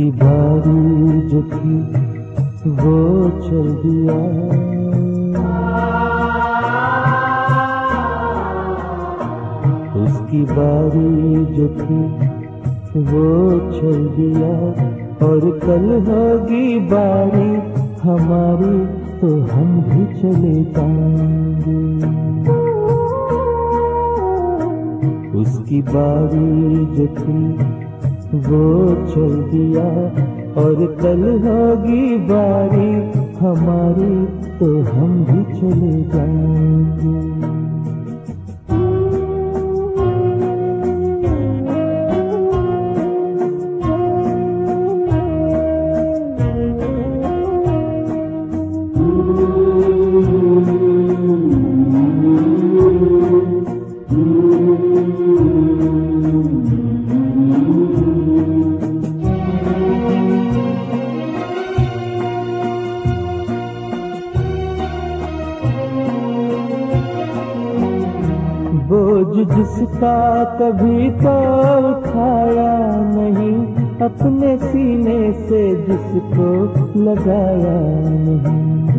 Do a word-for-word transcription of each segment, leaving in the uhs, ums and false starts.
उसकी बारी जो थी वो चल दिया, उसकी बारी जो थी वो चल दिया। और कल होगी बारी हमारी तो हम भी चले जाएंगे। उसकी बारी जो थी वो चल दिया, और कल होगी बारी हमारी तो हम भी चले जाएंगे। बोझ जिसका कभी तो उठाया नहीं, अपने सीने से जिसको लगाया नहीं।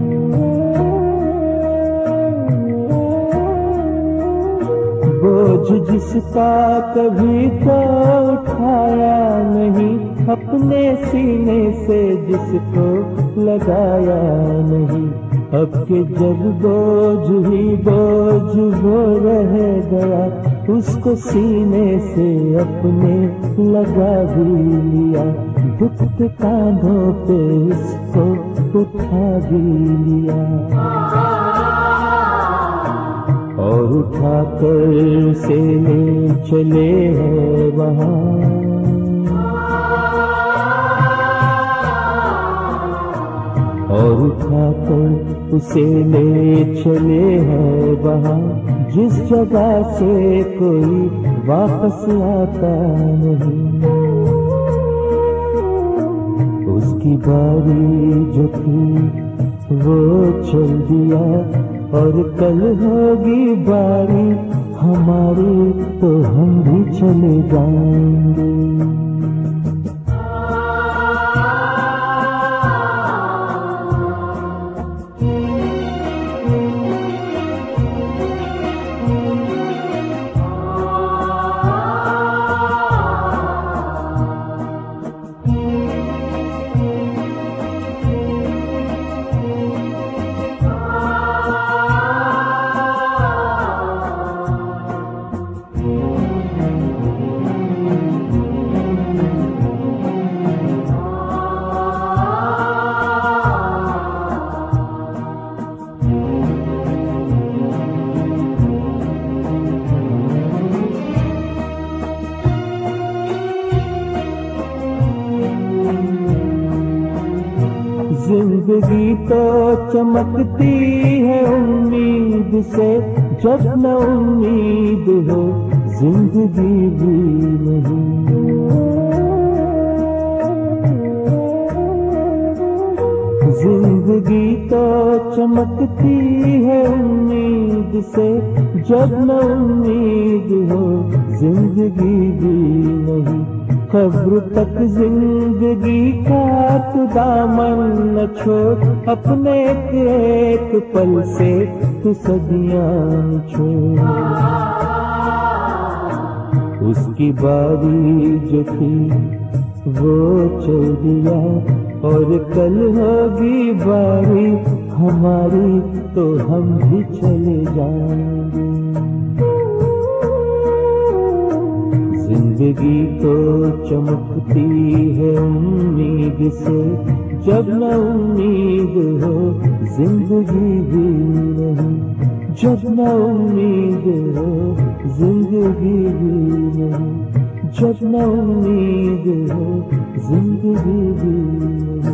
बोझ जिसका कभी तो उठाया नहीं, अपने सीने से जिसको लगाया नहीं। अब के जब बोझ ही बोझ वो रह गया, उसको सीने से अपने लगा भी लिया। दुख के कांधों पे इसको उठा भी लिया, और उठा कर उसे ले चले हैं वहाँ। और उठा कर उसे ले चले हैं वहाँ, जिस जगह से कोई वापस आता नहीं। उसकी बारी जो थी वो चल दिया, और कल होगी बारी हमारी तो हम भी चले जाएंगे। जिंदगी तो चमकती है उम्मीद से, जब न उम्मीद हो जिंदगी भी नहीं। जिंदगी तो चमकती है उम्मीद से, जब न उम्मीद हो जिंदगी भी नहीं। कब्र तक जिंदगी का तू दामन न छोड़, अपने एक एक पल से तू सदियां छोड़। उसकी बारी जो थी वो चल दिया, और कल होगी बारी हमारी तो हम भी चले जाएंगे। जिंदगी तो चमकती है उम्मीद से, जब न उम्मीद हो जिंदगी भी नहीं। जब न उम्मीद हो जिंदगी भी नहीं। जब न उम्मीद हो जिंदगी भी नहीं।